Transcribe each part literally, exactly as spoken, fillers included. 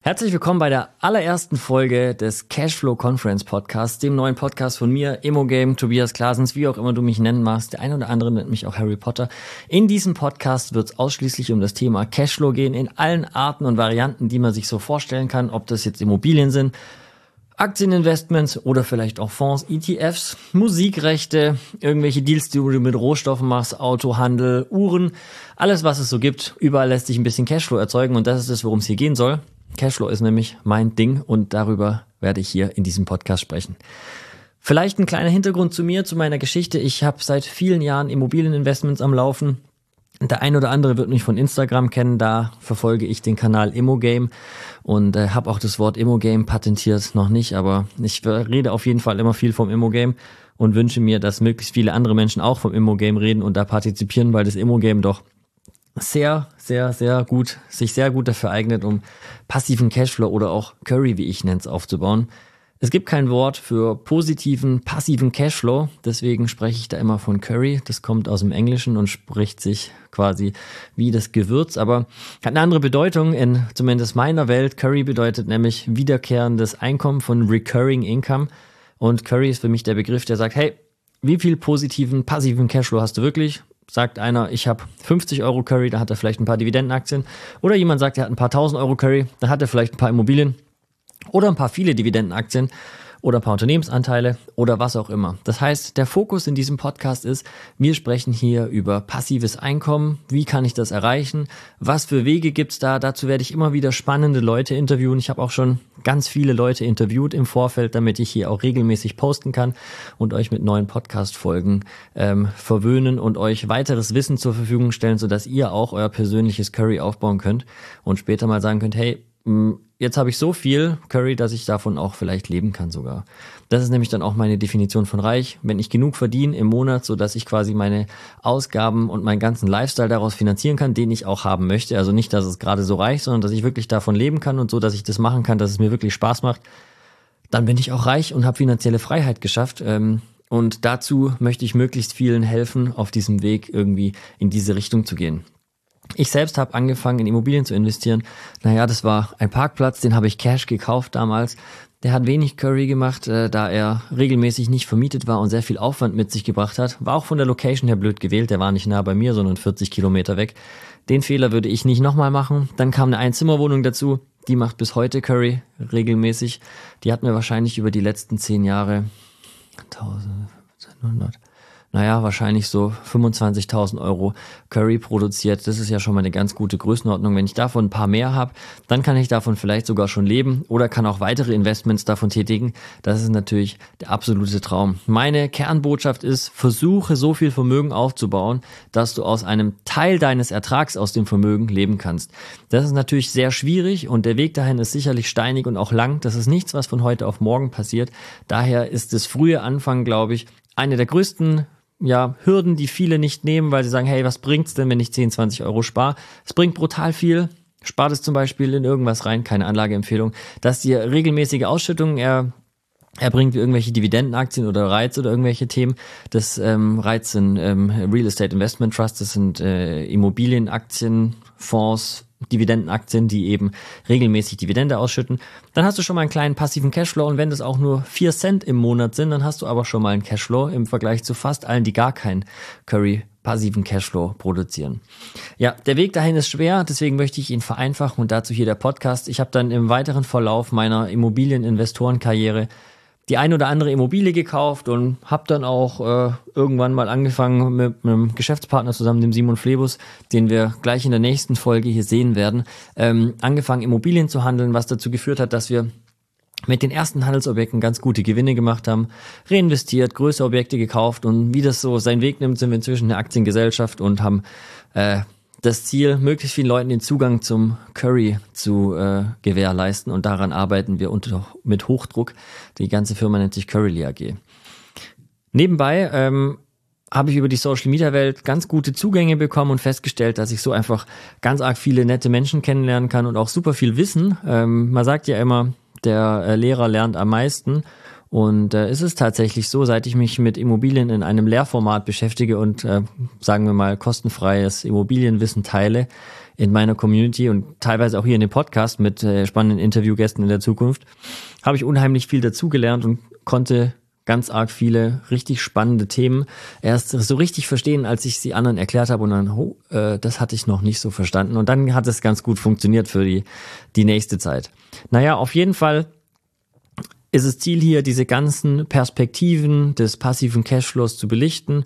Herzlich willkommen bei der allerersten Folge des Cashflow Conference Podcasts, dem neuen Podcast von mir, Immogame, Tobias Klasens, wie auch immer du mich nennen magst. Der eine oder andere nennt mich auch Harry Potter. In diesem Podcast wird es ausschließlich um das Thema Cashflow gehen, in allen Arten und Varianten, die man sich so vorstellen kann, ob das jetzt Immobilien sind, Aktieninvestments oder vielleicht auch Fonds, E T Fs, Musikrechte, irgendwelche Deals, die du mit Rohstoffen machst, Autohandel, Uhren, alles was es so gibt. Überall lässt sich ein bisschen Cashflow erzeugen und das ist es, worum es hier gehen soll. Cashflow ist nämlich mein Ding und darüber werde ich hier in diesem Podcast sprechen. Vielleicht ein kleiner Hintergrund zu mir, zu meiner Geschichte. Ich habe seit vielen Jahren Immobilieninvestments am Laufen. Der ein oder andere wird mich von Instagram kennen, da verfolge ich den Kanal Immogame und äh, habe auch das Wort Immogame patentiert, noch nicht, aber ich rede auf jeden Fall immer viel vom Immogame und wünsche mir, dass möglichst viele andere Menschen auch vom Immogame reden und da partizipieren, weil das Immogame doch sehr, sehr, sehr gut, sich sehr gut dafür eignet, um passiven Cashflow oder auch Curry, wie ich nenne es, aufzubauen. Es gibt kein Wort für positiven, passiven Cashflow, deswegen spreche ich da immer von Curry. Das kommt aus dem Englischen und spricht sich quasi wie das Gewürz, aber hat eine andere Bedeutung in zumindest meiner Welt. Curry bedeutet nämlich wiederkehrendes Einkommen von Recurring Income und Curry ist für mich der Begriff, der sagt, hey, wie viel positiven, passiven Cashflow hast du wirklich? Sagt einer, ich habe fünfzig Euro Curry, da hat er vielleicht ein paar Dividendenaktien. Oder jemand sagt, er hat ein paar tausend Euro Curry, da hat er vielleicht ein paar Immobilien. Oder ein paar viele Dividendenaktien oder ein paar Unternehmensanteile oder was auch immer. Das heißt, der Fokus in diesem Podcast ist, wir sprechen hier über passives Einkommen. Wie kann ich das erreichen? Was für Wege gibt's da? Dazu werde ich immer wieder spannende Leute interviewen. Ich habe auch schon ganz viele Leute interviewt im Vorfeld, damit ich hier auch regelmäßig posten kann und euch mit neuen Podcast-Folgen ähm, verwöhnen und euch weiteres Wissen zur Verfügung stellen, sodass ihr auch euer persönliches Curry aufbauen könnt und später mal sagen könnt, hey, jetzt habe ich so viel Curry, dass ich davon auch vielleicht leben kann sogar. Das ist nämlich dann auch meine Definition von reich. Wenn ich genug verdiene im Monat, sodass ich quasi meine Ausgaben und meinen ganzen Lifestyle daraus finanzieren kann, den ich auch haben möchte. Also nicht, dass es gerade so reicht, sondern dass ich wirklich davon leben kann und so, dass ich das machen kann, dass es mir wirklich Spaß macht. Dann bin ich auch reich und habe finanzielle Freiheit geschafft. Und dazu möchte ich möglichst vielen helfen, auf diesem Weg irgendwie in diese Richtung zu gehen. Ich selbst habe angefangen, in Immobilien zu investieren. Naja, das war ein Parkplatz, den habe ich Cash gekauft damals. Der hat wenig Curry gemacht, äh, da er regelmäßig nicht vermietet war und sehr viel Aufwand mit sich gebracht hat. War auch von der Location her blöd gewählt, der war nicht nah bei mir, sondern vierzig Kilometer weg. Den Fehler würde ich nicht nochmal machen. Dann kam eine Einzimmerwohnung dazu, die macht bis heute Curry regelmäßig. Die hat mir wahrscheinlich über die letzten zehn Jahre eintausendfünfhundert naja, wahrscheinlich so fünfundzwanzigtausend Euro Curry produziert. Das ist ja schon mal eine ganz gute Größenordnung. Wenn ich davon ein paar mehr habe, dann kann ich davon vielleicht sogar schon leben oder kann auch weitere Investments davon tätigen. Das ist natürlich der absolute Traum. Meine Kernbotschaft ist, versuche so viel Vermögen aufzubauen, dass du aus einem Teil deines Ertrags aus dem Vermögen leben kannst. Das ist natürlich sehr schwierig und der Weg dahin ist sicherlich steinig und auch lang. Das ist nichts, was von heute auf morgen passiert. Daher ist das frühe Anfangen, glaube ich, eine der größten ja, Hürden, die viele nicht nehmen, weil sie sagen, hey, was bringt's denn, wenn ich zehn, zwanzig Euro spare? Es bringt brutal viel. Spart es zum Beispiel in irgendwas rein, keine Anlageempfehlung, dass dir regelmäßige Ausschüttungen er, erbringt, wie irgendwelche Dividendenaktien oder R E I Ts oder irgendwelche Themen. Das ähm, R E I Ts sind ähm, Real Estate Investment Trusts, das sind äh, Immobilienaktien, Fonds, Dividendenaktien, die eben regelmäßig Dividende ausschütten. Dann hast du schon mal einen kleinen passiven Cashflow und wenn das auch nur vier Cent im Monat sind, dann hast du aber schon mal einen Cashflow im Vergleich zu fast allen, die gar keinen Curry passiven Cashflow produzieren. Ja, der Weg dahin ist schwer, deswegen möchte ich ihn vereinfachen und dazu hier der Podcast. Ich habe dann im weiteren Verlauf meiner Immobilieninvestorenkarriere die ein oder andere Immobilie gekauft und habe dann auch äh, irgendwann mal angefangen mit einem Geschäftspartner zusammen, dem Simon Flebus, den wir gleich in der nächsten Folge hier sehen werden, ähm, angefangen Immobilien zu handeln, was dazu geführt hat, dass wir mit den ersten Handelsobjekten ganz gute Gewinne gemacht haben, reinvestiert, größere Objekte gekauft und wie das so seinen Weg nimmt, sind wir inzwischen eine Aktiengesellschaft und haben äh, das Ziel, möglichst vielen Leuten den Zugang zum Curry zu äh, gewährleisten und daran arbeiten wir unter, mit Hochdruck. Die ganze Firma nennt sich Curryly A G. Nebenbei ähm, habe ich über die Social-Media-Welt ganz gute Zugänge bekommen und festgestellt, dass ich so einfach ganz arg viele nette Menschen kennenlernen kann und auch super viel Wissen. Ähm, man sagt ja immer, der äh, Lehrer lernt am meisten. Und äh, es ist tatsächlich so, seit ich mich mit Immobilien in einem Lehrformat beschäftige und, äh, sagen wir mal, kostenfreies Immobilienwissen teile, in meiner Community und teilweise auch hier in dem Podcast mit äh, spannenden Interviewgästen in der Zukunft, habe ich unheimlich viel dazugelernt und konnte ganz arg viele richtig spannende Themen erst so richtig verstehen, als ich sie anderen erklärt habe und dann, oh, äh, das hatte ich noch nicht so verstanden und dann hat es ganz gut funktioniert für die, die nächste Zeit. Naja, auf jeden Fall ist es Ziel hier, diese ganzen Perspektiven des passiven Cashflows zu belichten.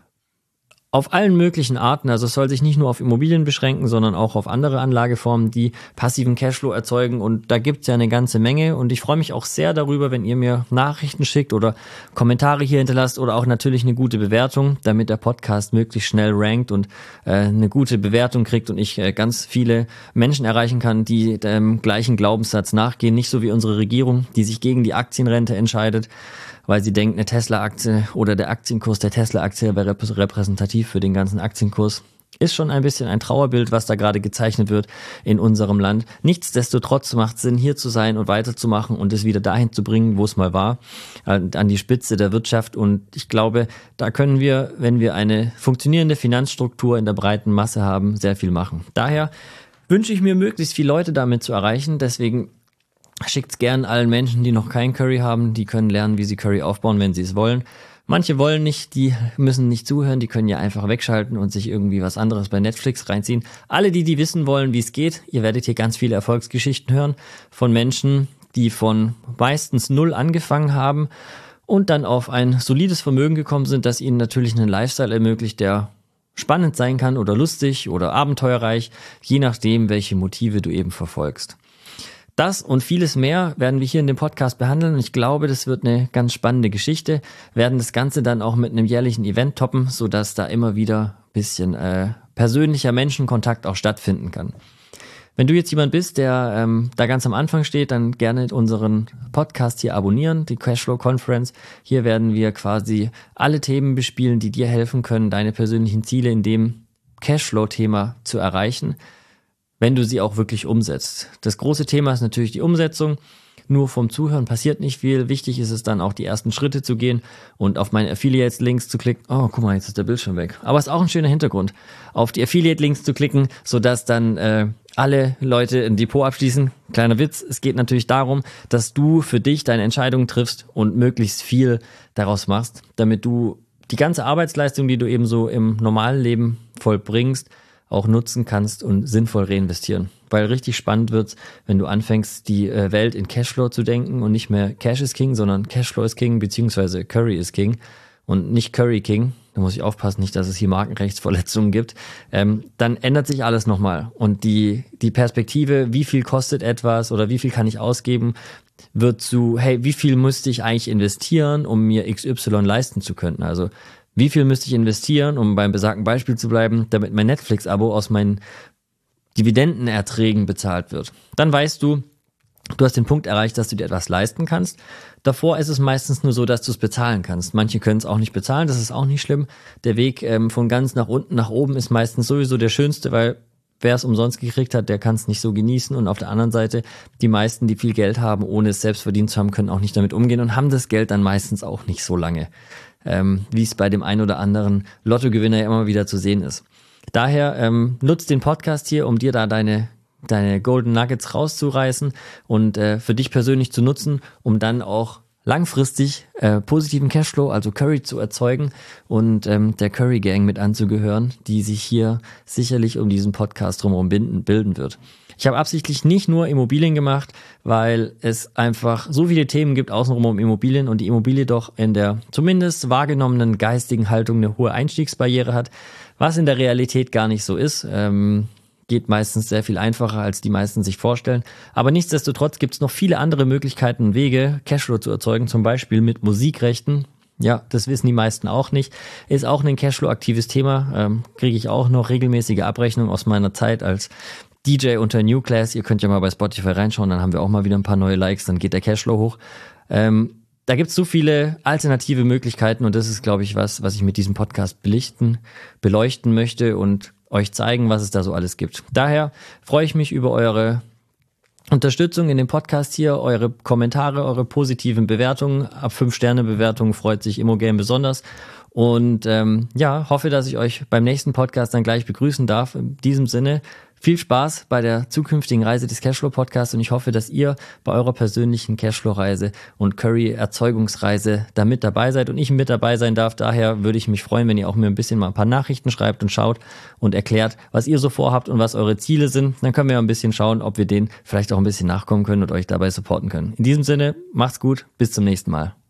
Auf allen möglichen Arten, also es soll sich nicht nur auf Immobilien beschränken, sondern auch auf andere Anlageformen, die passiven Cashflow erzeugen und da gibt's ja eine ganze Menge und ich freue mich auch sehr darüber, wenn ihr mir Nachrichten schickt oder Kommentare hier hinterlasst oder auch natürlich eine gute Bewertung, damit der Podcast möglichst schnell rankt und äh, eine gute Bewertung kriegt und ich äh, ganz viele Menschen erreichen kann, die dem gleichen Glaubenssatz nachgehen, nicht so wie unsere Regierung, die sich gegen die Aktienrente entscheidet, weil sie denkt, eine Tesla-Aktie oder der Aktienkurs der Tesla-Aktie wäre repräsentativ für den ganzen Aktienkurs. Ist schon ein bisschen ein Trauerbild, was da gerade gezeichnet wird in unserem Land. Nichtsdestotrotz macht es Sinn, hier zu sein und weiterzumachen und es wieder dahin zu bringen, wo es mal war, an die Spitze der Wirtschaft. Und ich glaube, da können wir, wenn wir eine funktionierende Finanzstruktur in der breiten Masse haben, sehr viel machen. Daher wünsche ich mir, möglichst viele Leute damit zu erreichen. Deswegen schickt's gern allen Menschen, die noch kein Curry haben, die können lernen, wie sie Curry aufbauen, wenn sie es wollen. Manche wollen nicht, die müssen nicht zuhören, die können ja einfach wegschalten und sich irgendwie was anderes bei Netflix reinziehen. Alle, die die wissen wollen, wie es geht, ihr werdet hier ganz viele Erfolgsgeschichten hören von Menschen, die von meistens null angefangen haben und dann auf ein solides Vermögen gekommen sind, das ihnen natürlich einen Lifestyle ermöglicht, der spannend sein kann oder lustig oder abenteuerreich, je nachdem, welche Motive du eben verfolgst. Das und vieles mehr werden wir hier in dem Podcast behandeln und ich glaube, das wird eine ganz spannende Geschichte. Wir werden das Ganze dann auch mit einem jährlichen Event toppen, sodass da immer wieder ein bisschen äh, persönlicher Menschenkontakt auch stattfinden kann. Wenn du jetzt jemand bist, der ähm, da ganz am Anfang steht, dann gerne unseren Podcast hier abonnieren, die Cashflow Conference. Hier werden wir quasi alle Themen bespielen, die dir helfen können, deine persönlichen Ziele in dem Cashflow-Thema zu erreichen, wenn du sie auch wirklich umsetzt. Das große Thema ist natürlich die Umsetzung. Nur vom Zuhören passiert nicht viel. Wichtig ist es dann auch, die ersten Schritte zu gehen und auf meine Affiliate-Links zu klicken. Oh, guck mal, jetzt ist der Bildschirm weg. Aber es ist auch ein schöner Hintergrund. Auf die Affiliate-Links zu klicken, sodass dann äh, alle Leute ein Depot abschließen. Kleiner Witz, es geht natürlich darum, dass du für dich deine Entscheidungen triffst und möglichst viel daraus machst, damit du die ganze Arbeitsleistung, die du eben so im normalen Leben vollbringst, auch nutzen kannst und sinnvoll reinvestieren. Weil richtig spannend wird's, wenn du anfängst, die äh, Welt in Cashflow zu denken und nicht mehr Cash is King, sondern Cashflow is King, beziehungsweise Curry is King und nicht Curry King. Da muss ich aufpassen, nicht, dass es hier Markenrechtsverletzungen gibt. Ähm, dann ändert sich alles nochmal. Und die, die Perspektive, wie viel kostet etwas oder wie viel kann ich ausgeben, wird zu, hey, wie viel müsste ich eigentlich investieren, um mir X Y leisten zu können? Also wie viel müsste ich investieren, um beim besagten Beispiel zu bleiben, damit mein Netflix-Abo aus meinen Dividendenerträgen bezahlt wird? Dann weißt du, du hast den Punkt erreicht, dass du dir etwas leisten kannst. Davor ist es meistens nur so, dass du es bezahlen kannst. Manche können es auch nicht bezahlen, das ist auch nicht schlimm. Der Weg ähm, von ganz nach unten nach oben ist meistens sowieso der schönste, weil wer es umsonst gekriegt hat, der kann es nicht so genießen. Und auf der anderen Seite, die meisten, die viel Geld haben, ohne es selbst verdient zu haben, können auch nicht damit umgehen und haben das Geld dann meistens auch nicht so lange. Ähm, wie es bei dem einen oder anderen Lottogewinner ja immer wieder zu sehen ist. Daher ähm, nutzt den Podcast hier, um dir da deine deine Golden Nuggets rauszureißen und äh, für dich persönlich zu nutzen, um dann auch langfristig äh, positiven Cashflow, also Curry zu erzeugen und ähm, der Curry Gang mit anzugehören, die sich hier sicherlich um diesen Podcast drumherum binden, bilden wird. Ich habe absichtlich nicht nur Immobilien gemacht, weil es einfach so viele Themen gibt außenrum um Immobilien und die Immobilie doch in der zumindest wahrgenommenen geistigen Haltung eine hohe Einstiegsbarriere hat, was in der Realität gar nicht so ist. Ähm, geht meistens sehr viel einfacher, als die meisten sich vorstellen. Aber nichtsdestotrotz gibt es noch viele andere Möglichkeiten und Wege, Cashflow zu erzeugen, zum Beispiel mit Musikrechten. Ja, das wissen die meisten auch nicht. Ist auch ein Cashflow-aktives Thema. Ähm, kriege ich auch noch regelmäßige Abrechnungen aus meiner Zeit als D J unter New Class. Ihr könnt ja mal bei Spotify reinschauen, dann haben wir auch mal wieder ein paar neue Likes, dann geht der Cashflow hoch. Ähm, da gibt es so viele alternative Möglichkeiten und das ist, glaube ich, was, was ich mit diesem Podcast belichten, beleuchten möchte und euch zeigen, was es da so alles gibt. Daher freue ich mich über eure Unterstützung in dem Podcast hier, eure Kommentare, eure positiven Bewertungen. Ab fünf Sterne Bewertungen freut sich Immogame besonders. Und ähm, ja, hoffe, dass ich euch beim nächsten Podcast dann gleich begrüßen darf. In diesem Sinne, Viel Spaß bei der zukünftigen Reise des Cashflow-Podcasts und ich hoffe, dass ihr bei eurer persönlichen Cashflow-Reise und Curry-Erzeugungsreise da mit dabei seid und ich mit dabei sein darf. Daher würde ich mich freuen, wenn ihr auch mir ein bisschen mal ein paar Nachrichten schreibt und schaut und erklärt, was ihr so vorhabt und was eure Ziele sind. Dann können wir ein bisschen schauen, ob wir denen vielleicht auch ein bisschen nachkommen können und euch dabei supporten können. In diesem Sinne, macht's gut, bis zum nächsten Mal.